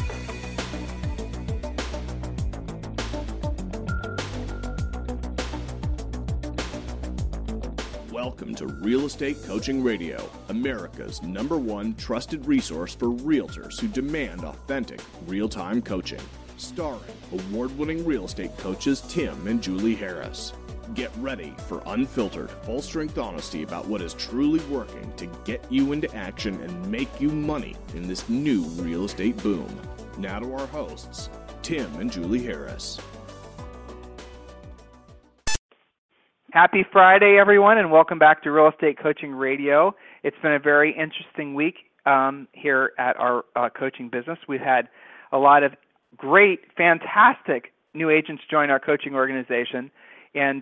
Welcome to Real Estate Coaching Radio, America's #1 trusted resource for realtors who demand authentic, real-time coaching. Starring award-winning real estate coaches Tim and Julie Harris. Get ready for unfiltered, full-strength honesty about what is truly working to get you into action and make you money in this new real estate boom. Now to our hosts, Tim and Julie Harris. Happy Friday, everyone, and welcome back to Real Estate Coaching Radio. It's been a very interesting week here at our coaching business. We've had a lot of great, fantastic new agents join our coaching organization. And,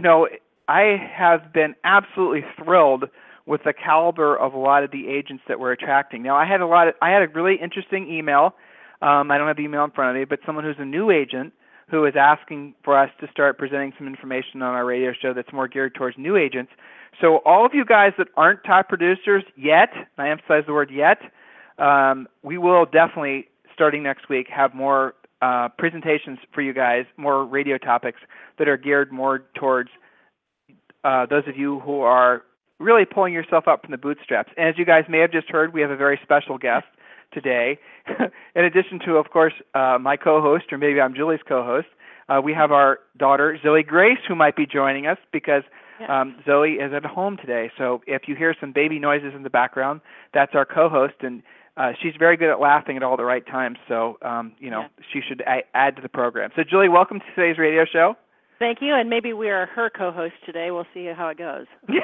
I have been absolutely thrilled with the caliber of a lot of the agents that we're attracting. Now, I had a really interesting email. I don't have the email in front of me, but someone who's a new agent who is asking for us to start presenting some information on our radio show that's more geared towards new agents. So all of you guys that aren't top producers yet, and I emphasize the word yet, we will definitely, starting next week, have more presentations for you guys, more radio topics that are geared more towards those of you who are really pulling yourself up from the bootstraps. And as you guys may have just heard, we have a very special guest today. In addition to, of course, my co-host, or maybe I'm Julie's co-host, we have our daughter, Zoe Grace, who might be joining us because Zoe is at home today. So if you hear some baby noises in the background, that's our co-host, and she's very good at laughing at all the right times. So, she should add to the program. So, Julie, welcome to today's radio show. Thank you, and maybe we are her co-host today. We'll see how it goes.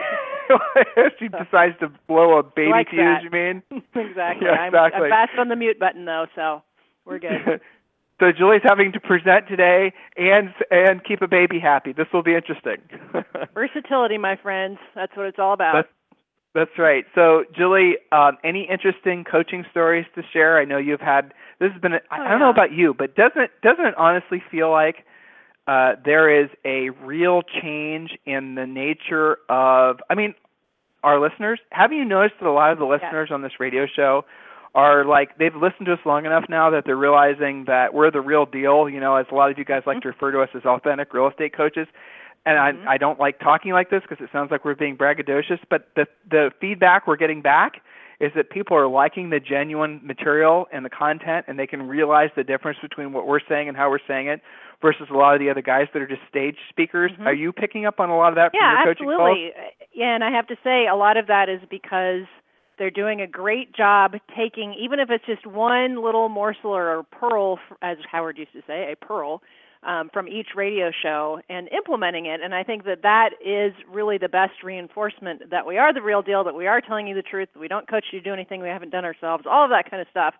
She decides to blow a baby like fuse, that. you mean? Exactly. Yeah, exactly. I'm fast on the mute button, though, so we're good. So Julie's having to present today and keep a baby happy. This will be interesting. Versatility, my friends. That's what it's all about. That's right. So, Julie, any interesting coaching stories to share? I know you've had, this has been, I don't know about you, but doesn't it honestly feel like there is a real change in the nature of, our listeners? Have you noticed that a lot of the listeners on this radio show are like, they've listened to us long enough now that they're realizing that we're the real deal, as a lot of you guys like to refer to us as authentic real estate coaches. And I don't like talking like this because it sounds like we're being braggadocious, but the feedback we're getting back is that people are liking the genuine material and the content, and they can realize the difference between what we're saying and how we're saying it versus a lot of the other guys that are just stage speakers. Are you picking up on a lot of that from your coaching calls? Yeah, absolutely. Yeah, and I have to say a lot of that is because they're doing a great job taking, even if it's just one little morsel or a pearl, as Howard used to say, a pearl, from each radio show and implementing it. And I think that is really the best reinforcement that we are the real deal, that we are telling you the truth, that we don't coach you to do anything we haven't done ourselves, all of that kind of stuff.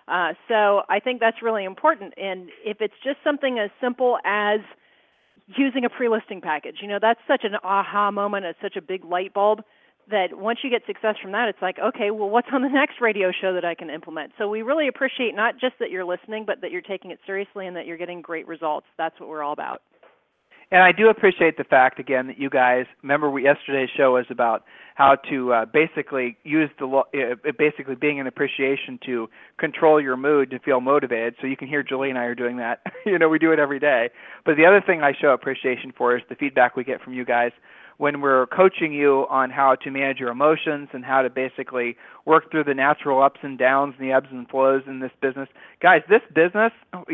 So I think that's really important. And if it's just something as simple as using a pre-listing package, that's such an aha moment. It's such a big light bulb that once you get success from that, it's like, okay, well, what's on the next radio show that I can implement? So we really appreciate not just that you're listening, but that you're taking it seriously and that you're getting great results. That's what we're all about. And I do appreciate the fact, again, that you guys, remember yesterday's show was about how to basically use basically being an appreciation to control your mood to feel motivated. So you can hear Julie and I are doing that. We do it every day. But the other thing I show appreciation for is the feedback we get from you guys when we're coaching you on how to manage your emotions and how to basically work through the natural ups and downs and the ebbs and flows in this business. Guys, this business,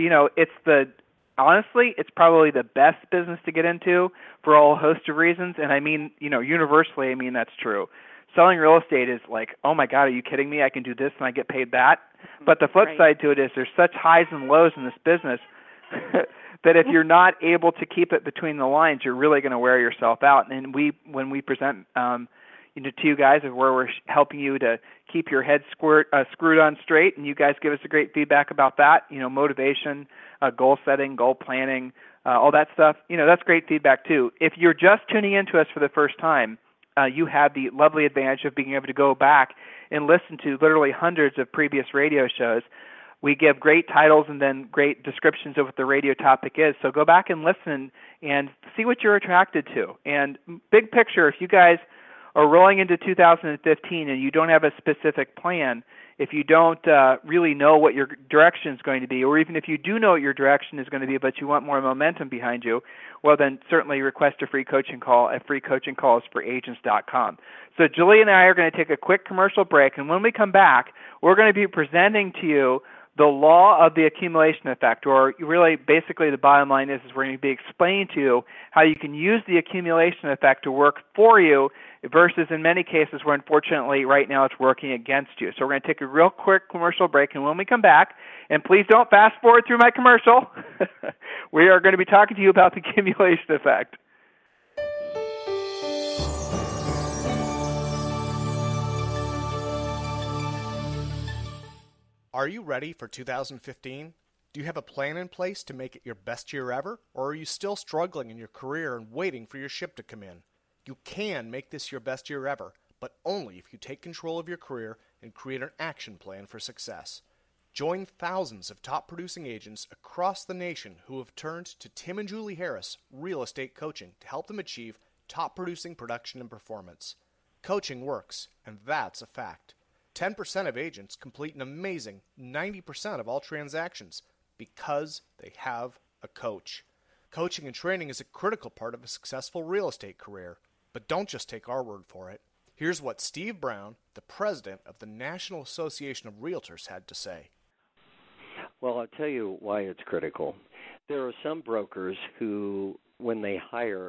honestly, it's probably the best business to get into for a whole host of reasons. And universally, that's true. Selling real estate is like, oh my God, are you kidding me? I can do this and I get paid that. But the flip side to it is there's such highs and lows in this business that if you're not able to keep it between the lines, you're really going to wear yourself out. And when we present to you guys of where we're helping you to keep your head screwed on straight, and you guys give us a great feedback about that, motivation, goal setting, goal planning, all that stuff, that's great feedback too. If you're just tuning into us for the first time, you have the lovely advantage of being able to go back and listen to literally hundreds of previous radio shows. We give great titles and then great descriptions of what the radio topic is. So go back and listen and see what you're attracted to. And big picture, if you guys or rolling into 2015 and you don't have a specific plan, if you don't really know what your direction is going to be, or even if you do know what your direction is going to be but you want more momentum behind you, well, then certainly request a free coaching call at freecoachingcallsforagents.com. So Julie and I are going to take a quick commercial break, and when we come back, we're going to be presenting to you the law of the accumulation effect, or really basically the bottom line is we're going to be explaining to you how you can use the accumulation effect to work for you versus in many cases where unfortunately right now it's working against you. So we're going to take a real quick commercial break, and when we come back, and please don't fast forward through my commercial, we are going to be talking to you about the accumulation effect. Are you ready for 2015? Do you have a plan in place to make it your best year ever? Or are you still struggling in your career and waiting for your ship to come in? You can make this your best year ever, but only if you take control of your career and create an action plan for success. Join thousands of top producing agents across the nation who have turned to Tim and Julie Harris Real Estate Coaching to help them achieve top producing production and performance. Coaching works, and that's a fact. 10% of agents complete an amazing 90% of all transactions because they have a coach. Coaching and training is a critical part of a successful real estate career, but don't just take our word for it. Here's what Steve Brown, the president of the National Association of Realtors, had to say. Well, I'll tell you why it's critical. There are some brokers who, when they hire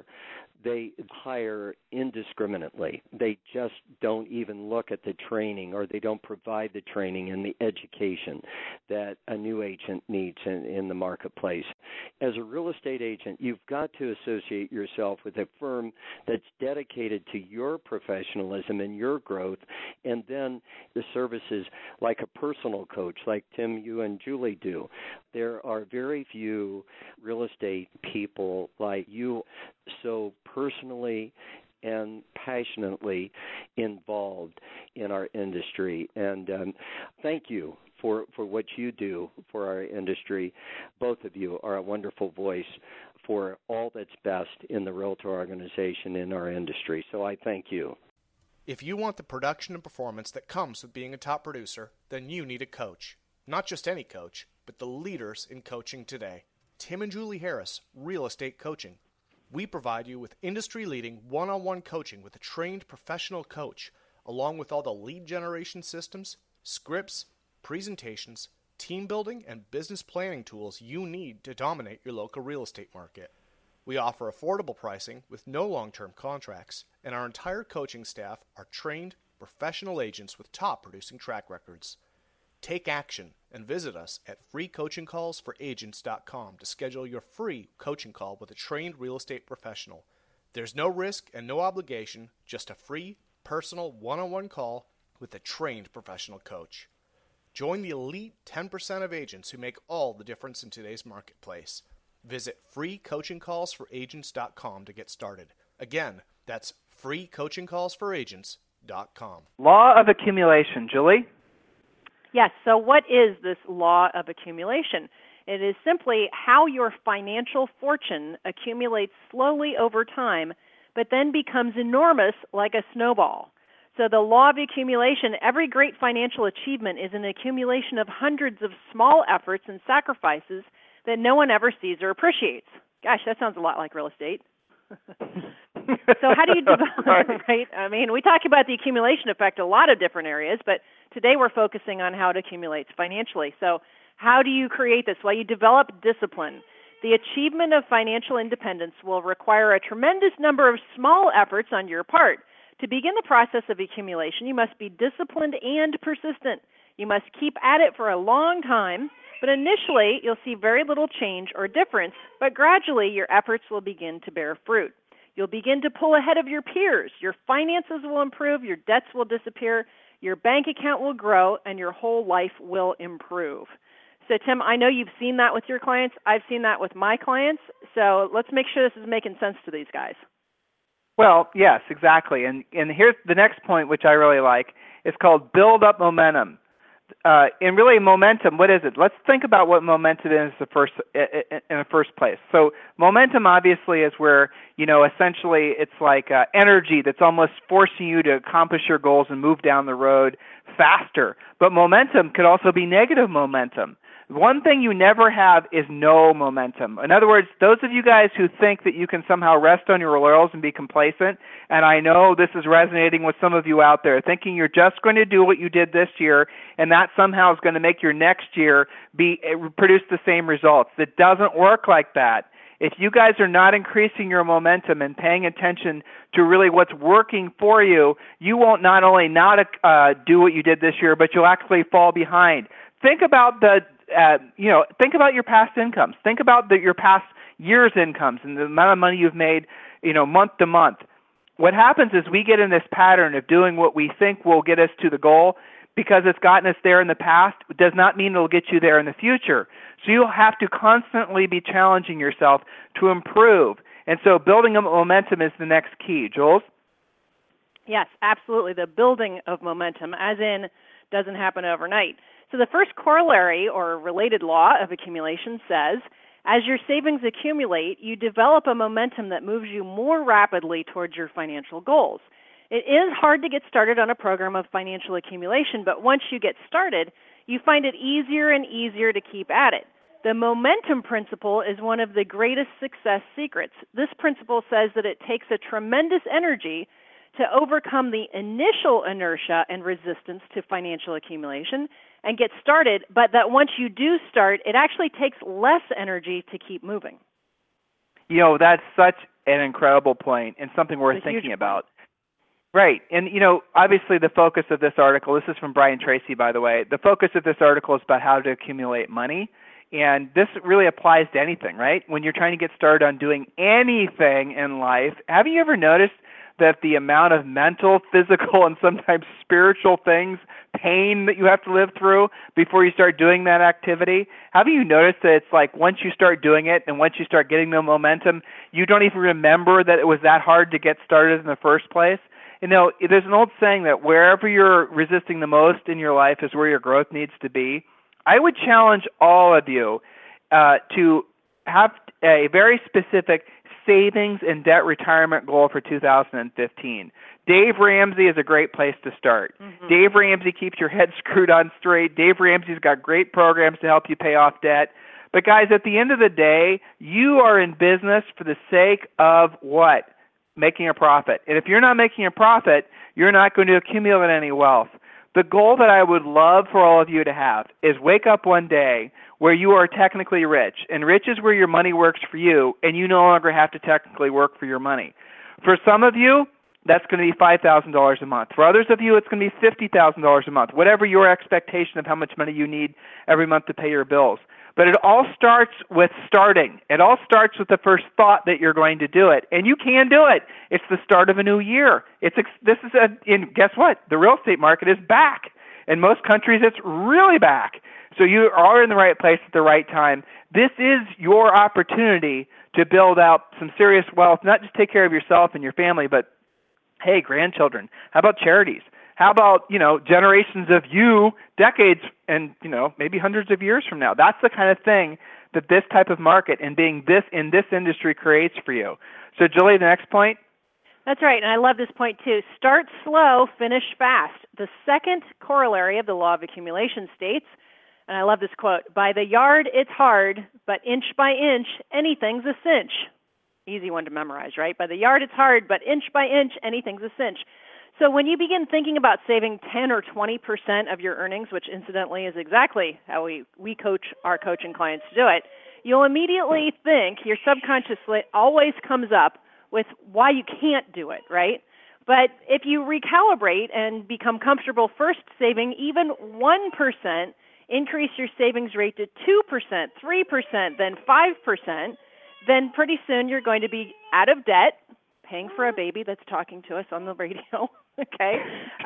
indiscriminately. They just don't even look at the training, or they don't provide the training and the education that a new agent needs in the marketplace. As a real estate agent, you've got to associate yourself with a firm that's dedicated to your professionalism and your growth, and then the services like a personal coach, like Tim, you and Julie do. There are very few real estate people like you, so personally and passionately involved in our industry. And thank you for what you do for our industry. Both of you are a wonderful voice for all that's best in the Realtor organization in our industry. So I thank you. If you want the production and performance that comes with being a top producer, then you need a coach. Not just any coach, but the leaders in coaching today. Tim and Julie Harris, Real Estate Coaching. We provide you with industry-leading one-on-one coaching with a trained professional coach, along with all the lead generation systems, scripts, presentations, team building, and business planning tools you need to dominate your local real estate market. We offer affordable pricing with no long-term contracts, and our entire coaching staff are trained, professional agents with top producing track records. Take action and visit us at freecoachingcallsforagents.com to schedule your free coaching call with a trained real estate professional. There's no risk and no obligation, just a free, personal one-on-one call with a trained professional coach. Join the elite 10% of agents who make all the difference in today's marketplace. Visit freecoachingcallsforagents.com to get started. Again, that's freecoachingcallsforagents.com. Law of accumulation. Julie? Yes, so what is this law of accumulation? It is simply how your financial fortune accumulates slowly over time, but then becomes enormous like a snowball. So the law of accumulation, every great financial achievement is an accumulation of hundreds of small efforts and sacrifices that no one ever sees or appreciates. Gosh, that sounds a lot like real estate. So how do you develop, right? I mean, we talk about the accumulation effect a lot of different areas, but today we're focusing on how it accumulates financially. So how do you create this? Well, you develop discipline. The achievement of financial independence will require a tremendous number of small efforts on your part. To begin the process of accumulation, you must be disciplined and persistent. You must keep at it for a long time, but initially you'll see very little change or difference, but gradually your efforts will begin to bear fruit. You'll begin to pull ahead of your peers. Your finances will improve, your debts will disappear, your bank account will grow, and your whole life will improve. So, Tim, I know you've seen that with your clients. I've seen that with my clients. So let's make sure this is making sense to these guys. Well, yes, exactly. And here's the next point, which I really like. It's called build up momentum. and really momentum, what is it? Let's think about what momentum is in the first place. So momentum obviously is where, essentially it's like energy that's almost forcing you to accomplish your goals and move down the road faster. But momentum could also be negative momentum. One thing you never have is no momentum. In other words, those of you guys who think that you can somehow rest on your laurels and be complacent, and I know this is resonating with some of you out there, thinking you're just going to do what you did this year and that somehow is going to make your next year produce the same results. It doesn't work like that. If you guys are not increasing your momentum and paying attention to really what's working for you, you won't not only not do what you did this year, but you'll actually fall behind. Think about think about your past incomes. Think about your past year's incomes and the amount of money you've made, month to month. What happens is we get in this pattern of doing what we think will get us to the goal because it's gotten us there in the past. It does not mean it'll get you there in the future. So you'll have to constantly be challenging yourself to improve. And so building up momentum is the next key. Jules? Yes, absolutely. The building of momentum, as in doesn't happen overnight. So the first corollary or related law of accumulation says, as your savings accumulate, you develop a momentum that moves you more rapidly towards your financial goals. It is hard to get started on a program of financial accumulation, but once you get started, you find it easier and easier to keep at it. The momentum principle is one of the greatest success secrets. This principle says that it takes a tremendous energy to overcome the initial inertia and resistance to financial accumulation and get started, but that once you do start, it actually takes less energy to keep moving. That's such an incredible point and something worth thinking about. Right. And, obviously the focus of this article, this is from Brian Tracy, by the way, the focus of this article is about how to accumulate money. And this really applies to anything, right? When you're trying to get started on doing anything in life, have you ever noticed that the amount of mental, physical, and sometimes spiritual pain that you have to live through before you start doing that activity? Have you noticed that it's like once you start doing it and once you start getting the momentum, you don't even remember that it was that hard to get started in the first place? There's an old saying that wherever you're resisting the most in your life is where your growth needs to be. I would challenge all of you to have a very specific savings and debt retirement goal for 2015. Dave Ramsey is a great place to start. Mm-hmm. Dave Ramsey keeps your head screwed on straight. Dave Ramsey's got great programs to help you pay off debt. But guys, at the end of the day, you are in business for the sake of what? Making a profit. And if you're not making a profit, you're not going to accumulate any wealth. The goal that I would love for all of you to have is wake up one day where you are technically rich. And rich is where your money works for you, and you no longer have to technically work for your money. For some of you, that's going to be $5,000 a month. For others of you, it's going to be $50,000 a month, whatever your expectation of how much money you need every month to pay your bills. But it all starts with starting. It all starts with the first thought that you're going to do it. And you can do it. It's the start of a new year. Guess what? The real estate market is back. In most countries, it's really back. So you are in the right place at the right time. This is your opportunity to build out some serious wealth, not just take care of yourself and your family, but, hey, grandchildren. How about charities? How about, generations of you, decades and, maybe hundreds of years from now? That's the kind of thing that this type of market and being in this industry creates for you. So, Julie, the next point? That's right, and I love this point too. Start slow, finish fast. The second corollary of the law of accumulation states, and I love this quote, by the yard it's hard, but inch by inch, anything's a cinch. Easy one to memorize, right? By the yard it's hard, but inch by inch, anything's a cinch. So when you begin thinking about saving 10 or 20% of your earnings, which incidentally is exactly how we coach our coaching clients to do it, you'll immediately think, your subconscious always comes up with why you can't do it, right? But if you recalibrate and become comfortable first saving even 1%, increase your savings rate to 2%, 3%, then 5%, then pretty soon you're going to be out of debt, paying for a baby that's talking to us on the radio, okay?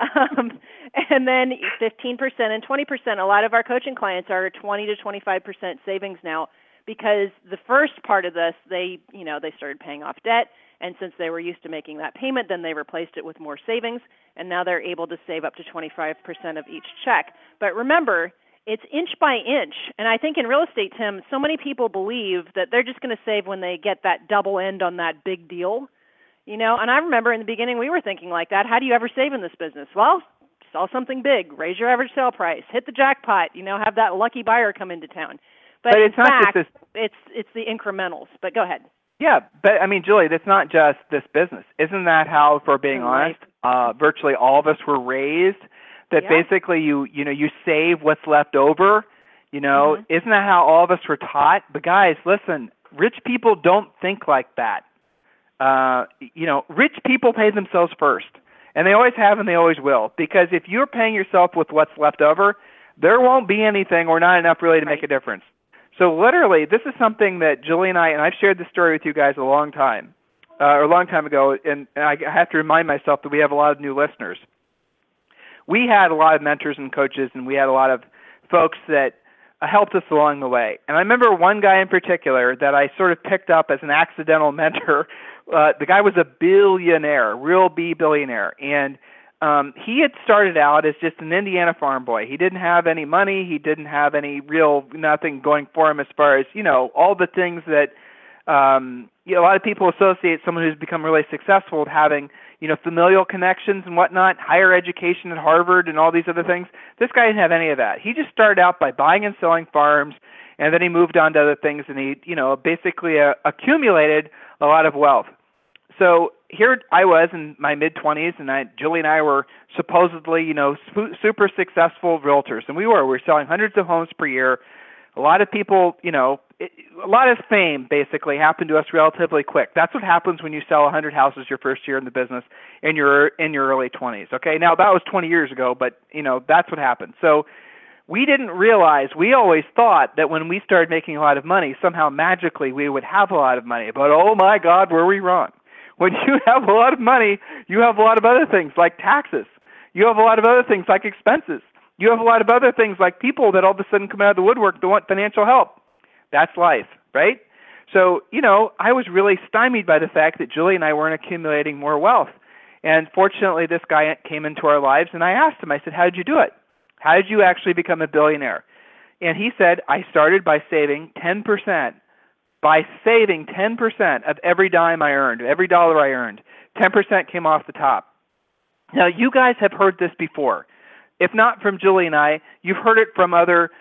And then 15% and 20%. A lot of our coaching clients are 20 to 25% savings now. because the first part of this, they started paying off debt, and since they were used to making that payment, then they replaced it with more savings, and now they're able to save up to 25% of each check. But remember, it's inch by inch, and I think in real estate, Tim, so many people believe that they're just going to save when they get that double end on that big deal, and I remember in the beginning we were thinking like that. How do you ever save in this business? Well, sell something big, raise your average sale price, hit the jackpot, have that lucky buyer come into town. But it's in not fact, just this. It's the incrementals. But go ahead. Yeah, but I mean, Julie, that's not just this business. Isn't that how, if we're being honest, virtually all of us were raised? That basically you save what's left over. Isn't that how all of us were taught? But guys, listen, rich people don't think like that. Rich people pay themselves first, and they always have and they always will. Because if you're paying yourself with what's left over, there won't be anything or not enough really to make a difference. So literally, this is something that Julie and I've shared this story with you guys a long time ago, and I have to remind myself that we have a lot of new listeners. We had a lot of mentors and coaches, and we had a lot of folks that helped us along the way. And I remember one guy in particular that I sort of picked up as an accidental mentor. The guy was a billionaire, real B billionaire, and he had started out as just an Indiana farm boy. He didn't have any money. He didn't have any nothing going for him as far as, all the things that, a lot of people associate someone who's become really successful with having, familial connections and whatnot, higher education at Harvard and all these other things. This guy didn't have any of that. He just started out by buying and selling farms, and then he moved on to other things, and he, basically accumulated a lot of wealth. So here I was in my mid-20s, and Julie and I were supposedly, super successful realtors, and we were selling hundreds of homes per year. A lot of people, a lot of fame basically happened to us relatively quick. That's what happens when you sell 100 houses your first year in the business in your early 20s. Okay, now that was 20 years ago, but that's what happened. So we didn't realize, we always thought that when we started making a lot of money, somehow magically we would have a lot of money. But oh my God, were we wrong. When you have a lot of money, you have a lot of other things like taxes. You have a lot of other things like expenses. You have a lot of other things like people that all of a sudden come out of the woodwork that want financial help. That's life, right? So, I was really stymied by the fact that Julie and I weren't accumulating more wealth. And fortunately, this guy came into our lives, and I asked him, I said, how did you do it? How did you actually become a billionaire? And he said, I started by saving 10%. By saving 10% of every dime I earned, every dollar I earned, 10% came off the top. Now, you guys have heard this before. If not from Julie and I, you've heard it from other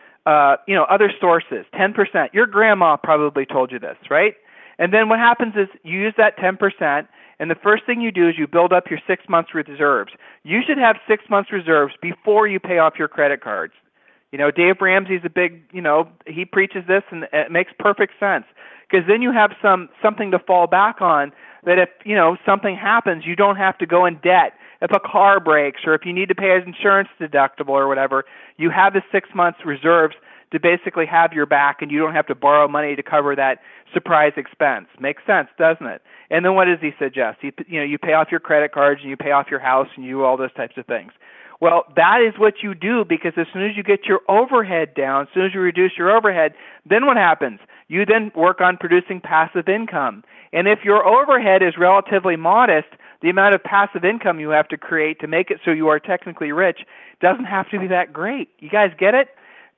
sources, 10%. Your grandma probably told you this, right? And then what happens is you use that 10%, and the first thing you do is you build up your 6 months reserves. You should have 6 months reserves before you pay off your credit cards. Dave Ramsey's a big, he preaches this, and it makes perfect sense. Because then you have something to fall back on that if, something happens, you don't have to go in debt. If a car breaks or if you need to pay an insurance deductible or whatever, you have the 6 months reserves to basically have your back, and you don't have to borrow money to cover that surprise expense. Makes sense, doesn't it? And then what does he suggest? You pay off your credit cards and you pay off your house and you do all those types of things. Well, that is what you do, because as soon as you get your overhead down, as soon as you reduce your overhead, then what happens? You then work on producing passive income. And if your overhead is relatively modest, the amount of passive income you have to create to make it so you are technically rich doesn't have to be that great. You guys get it?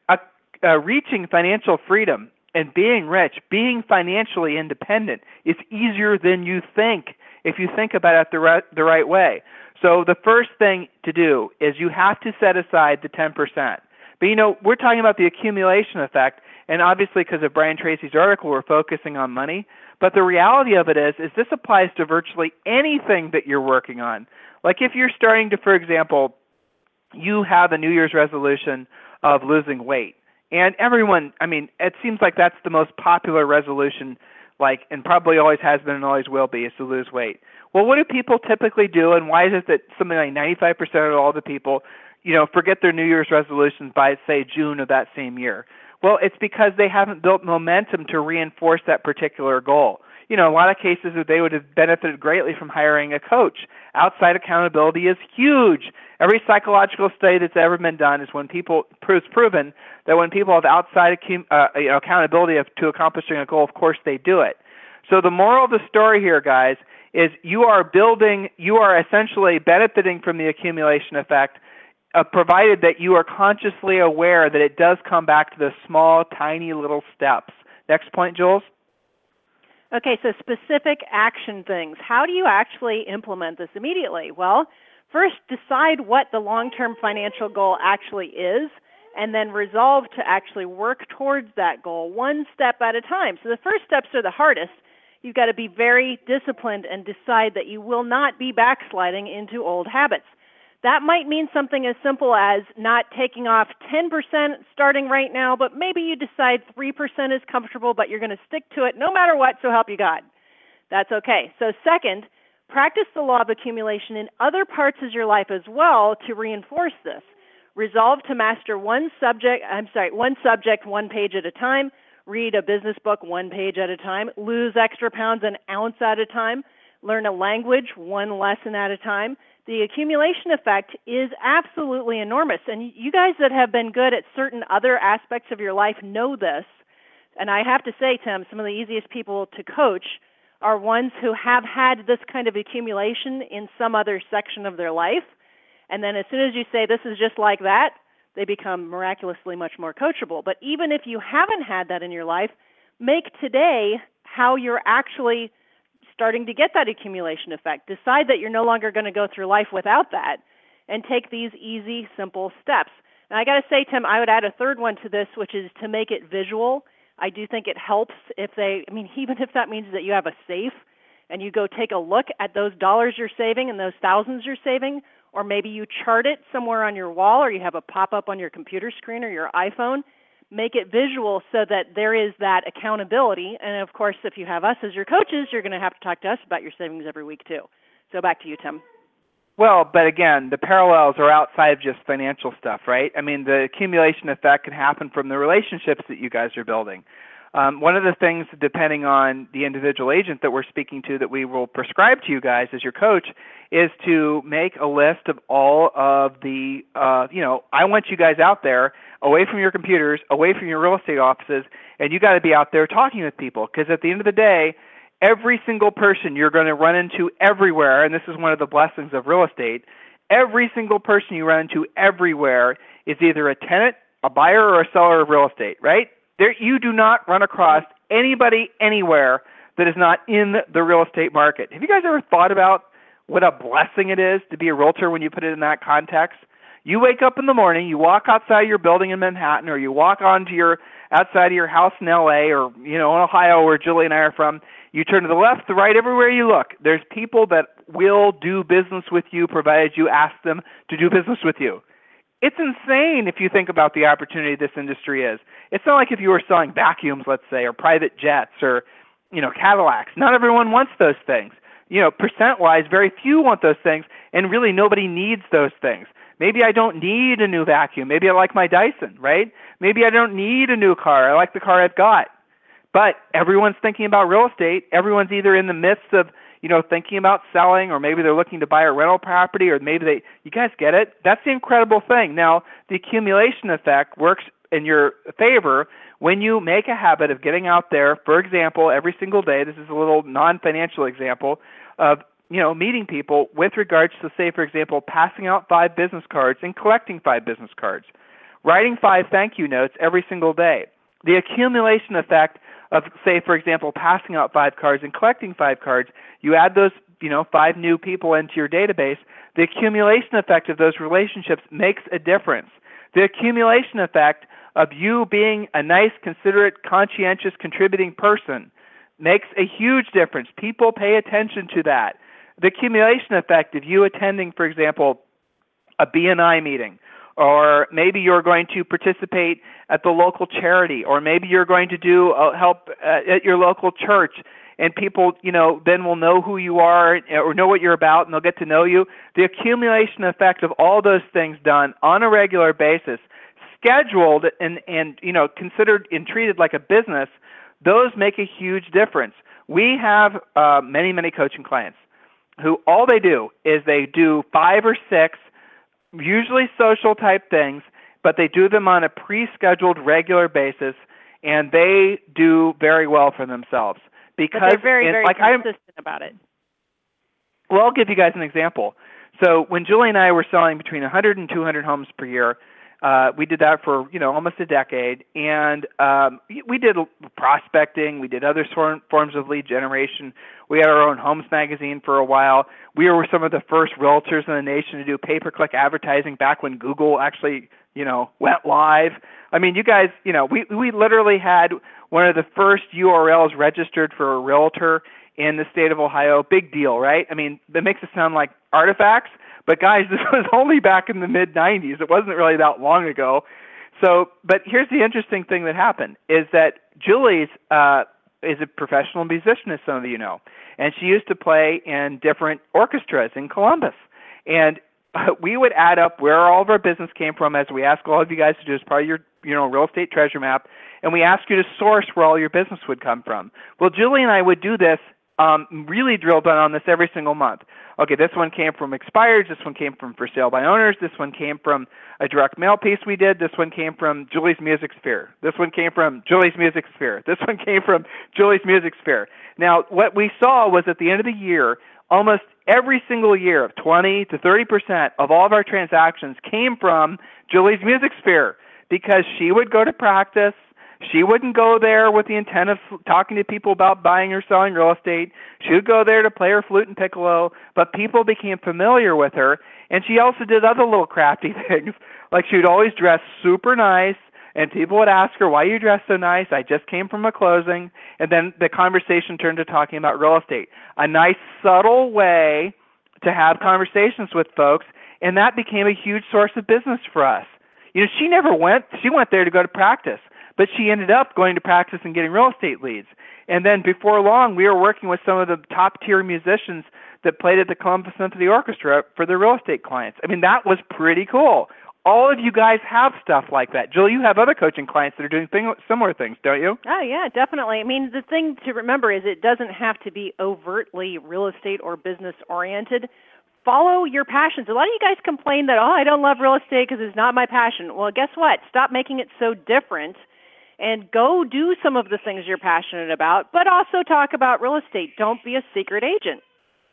Reaching financial freedom and being rich, being financially independent, is easier than you think if you think about it the right way. So the first thing to do is you have to set aside the 10%. But we're talking about the accumulation effect, and obviously because of Brian Tracy's article, we're focusing on money. But the reality of it is this applies to virtually anything that you're working on. Like if you're starting to, for example, you have a New Year's resolution of losing weight. And everyone, it seems like that's the most popular resolution, and probably always has been and always will be, is to lose weight. Well, what do people typically do, and why is it that something like 95% of all the people, forget their New Year's resolutions by, say, June of that same year? Well, it's because they haven't built momentum to reinforce that particular goal. A lot of cases they would have benefited greatly from hiring a coach. Outside accountability is huge. Every psychological study that's ever been done is when people proves proven that when people have outside accountability to accomplishing a goal, of course they do it. So the moral of the story here, guys, is you are essentially benefiting from the accumulation effect, provided that you are consciously aware that it does come back to the small, tiny little steps. Next point, Jules. Okay, so specific action things. How do you actually implement this immediately? Well, first decide what the long-term financial goal actually is, and then resolve to actually work towards that goal one step at a time. So the first steps are the hardest. You've got to be very disciplined and decide that you will not be backsliding into old habits. That might mean something as simple as not taking off 10% starting right now, but maybe you decide 3% is comfortable, but you're going to stick to it no matter what, so help you God. That's okay. So second, practice the law of accumulation in other parts of your life as well to reinforce this. Resolve to master one subject, one page at a time. Read a business book one page at a time. Lose extra pounds an ounce at a time. Learn a language one lesson at a time. The accumulation effect is absolutely enormous. And you guys that have been good at certain other aspects of your life know this. And I have to say, Tim, some of the easiest people to coach are ones who have had this kind of accumulation in some other section of their life. And then as soon as you say this is just like that, they become miraculously much more coachable. But even if you haven't had that in your life, make today how you're actually starting to get that accumulation effect. Decide that you're no longer going to go through life without that, and take these easy, simple steps. And I got to say, Tim, I would add a third one to this, which is to make it visual. I do think it helps even if that means that you have a safe and you go take a look at those dollars you're saving and those thousands you're saving, or maybe you chart it somewhere on your wall, or you have a pop-up on your computer screen or your iPhone. Make it visual so that there is that accountability. And, of course, if you have us as your coaches, you're going to have to talk to us about your savings every week, too. So back to you, Tim. Well, but again, the parallels are outside of just financial stuff, right? I mean, the accumulation effect can happen from the relationships that you guys are building. One of the things, depending on the individual agent that we're speaking to, that we will prescribe to you guys as your coach, is to make a list of all of the, I want you guys out there, away from your computers, away from your real estate offices, and you got to be out there talking with people, because at the end of the day, every single person you're going to run into everywhere, and this is one of the blessings of real estate, every single person you run into everywhere is either a tenant, a buyer, or a seller of real estate, right? You do not run across anybody anywhere that is not in the real estate market. Have you guys ever thought about what a blessing it is to be a realtor when you put it in that context? You wake up in the morning, you walk outside your building in Manhattan, or you walk outside of your house in L.A. or in Ohio, where Julie and I are from. You turn to the left, the right, everywhere you look. There's people that will do business with you, provided you ask them to do business with you. It's insane if you think about the opportunity this industry is. It's not like if you were selling vacuums, let's say, or private jets, or Cadillacs. Not everyone wants those things. Percent-wise, very few want those things, and really nobody needs those things. Maybe I don't need a new vacuum. Maybe I like my Dyson, right? Maybe I don't need a new car. I like the car I've got. But everyone's thinking about real estate. Everyone's either in the midst of, thinking about selling, or maybe they're looking to buy a rental property, or maybe you guys get it? That's the incredible thing. Now, the accumulation effect works in your favor when you make a habit of getting out there, for example, every single day. This is a little non-financial example of, meeting people with regards to, say, for example, passing out 5 business cards and collecting 5 business cards, writing 5 thank you notes every single day. The accumulation effect of, say, for example, passing out 5 cards and collecting 5 cards, you add those, 5 new people into your database, the accumulation effect of those relationships makes a difference. The accumulation effect of you being a nice, considerate, conscientious, contributing person makes a huge difference. People pay attention to that. The accumulation effect of you attending, for example, a BNI meeting, or maybe you're going to participate at the local charity, or maybe you're going to do help at your local church, and people, then will know who you are or know what you're about, and they'll get to know you. The accumulation effect of all those things done on a regular basis, scheduled and considered and treated like a business, those make a huge difference. We have many, many coaching clients who all they do is they do 5 or 6, usually social type things, but they do them on a pre-scheduled regular basis, and they do very well for themselves. Because but they're very consistent about it. Well, I'll give you guys an example. So when Julie and I were selling between 100 and 200 homes per year, we did that for almost a decade, and we did prospecting. We did other forms of lead generation. We had our own homes magazine for a while. We were some of the first realtors in the nation to do pay-per-click advertising back when Google actually went live. I mean, you guys, we literally had one of the first URLs registered for a realtor in the state of Ohio. Big deal, right? I mean, that makes it sound like artifacts, but guys, this was only back in the mid-'90s. It wasn't really that long ago. So, but here's the interesting thing that happened, is that Julie's is a professional musician, as some of you know, and she used to play in different orchestras in Columbus. And we would add up where all of our business came from, as we ask all of you guys to do as part of your real estate treasure map, and we ask you to source where all your business would come from. Well, Julie and I would do this, really drill down on this every single month. Okay, this one came from expireds, this one came from for sale by owners, this one came from a direct mail piece we did, this one came from Julie's Music Sphere, this one came from Julie's Music Sphere, this one came from Julie's Music Sphere. Now, what we saw was at the end of the year, almost every single year, of 20 to 30% of all of our transactions came from Julie's Music Sphere, because she would go to practice. She wouldn't go there with the intent of talking to people about buying or selling real estate. She would go there to play her flute and piccolo, but people became familiar with her. And she also did other little crafty things, like she would always dress super nice, and people would ask her, why you dress so nice? I just came from a closing. And then the conversation turned to talking about real estate. A nice, subtle way to have conversations with folks, and that became a huge source of business for us. She never went. She went there to go to practice, but she ended up going to practice and getting real estate leads. And then before long, we were working with some of the top-tier musicians that played at the Columbus Symphony Orchestra for their real estate clients. I mean, that was pretty cool. All of you guys have stuff like that. Jill, you have other coaching clients that are doing similar things, don't you? Oh, yeah, definitely. I mean, the thing to remember is it doesn't have to be overtly real estate or business-oriented. Follow your passions. A lot of you guys complain that, I don't love real estate because it's not my passion. Well, guess what? Stop making it so different and go do some of the things you're passionate about, but also talk about real estate. Don't be a secret agent.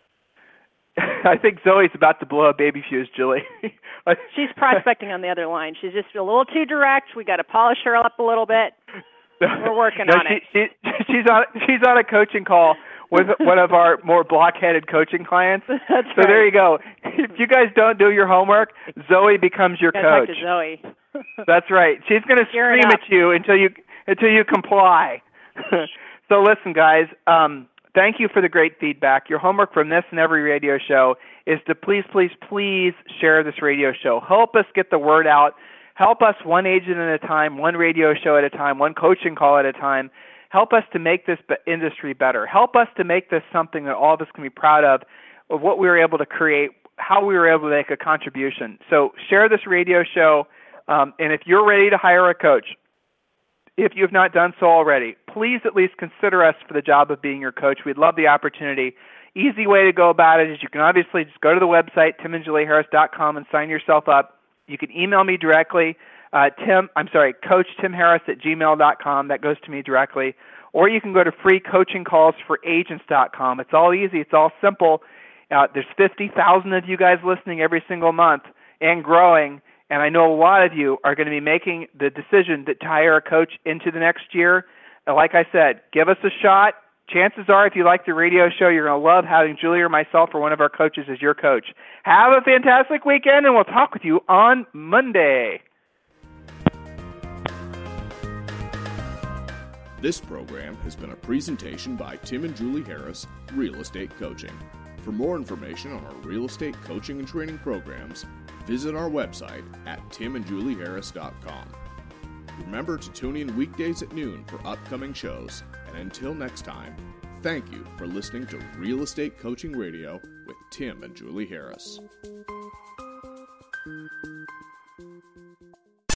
I think Zoe's about to blow a baby fuse, Julie. She's prospecting on the other line. She's just a little too direct. We got to polish her up a little bit. We're working on it. She's on a coaching call with one of our more blockheaded coaching clients. That's so right. There you go. If you guys don't do your homework, Zoe becomes your coach. Talk to Zoe. That's right. She's going to scream at you until you comply. So listen, guys. Thank you for the great feedback. Your homework from this and every radio show is to please, please, please share this radio show. Help us get the word out. Help us one agent at a time, one radio show at a time, one coaching call at a time. Help us to make this industry better. Help us to make this something that all of us can be proud of what we were able to create, how we were able to make a contribution. So share this radio show, and if you're ready to hire a coach, if you have not done so already, please at least consider us for the job of being your coach. We'd love the opportunity. Easy way to go about it is you can obviously just go to the website, timandjulieharris.com, and sign yourself up. You can email me directly, CoachTimHarris@gmail.com. That goes to me directly. Or you can go to freecoachingcallsforagents.com. It's all easy. It's all simple. There's 50,000 of you guys listening every single month and growing. And I know a lot of you are going to be making the decision to hire a coach into the next year. And like I said, give us a shot. Chances are, if you like the radio show, you're going to love having Julie or myself or one of our coaches as your coach. Have a fantastic weekend, and we'll talk with you on Monday. This program has been a presentation by Tim and Julie Harris, Real Estate Coaching. For more information on our real estate coaching and training programs, visit our website at timandjulieharris.com. Remember to tune in weekdays at noon for upcoming shows, and until next time, thank you for listening to Real Estate Coaching Radio with Tim and Julie Harris.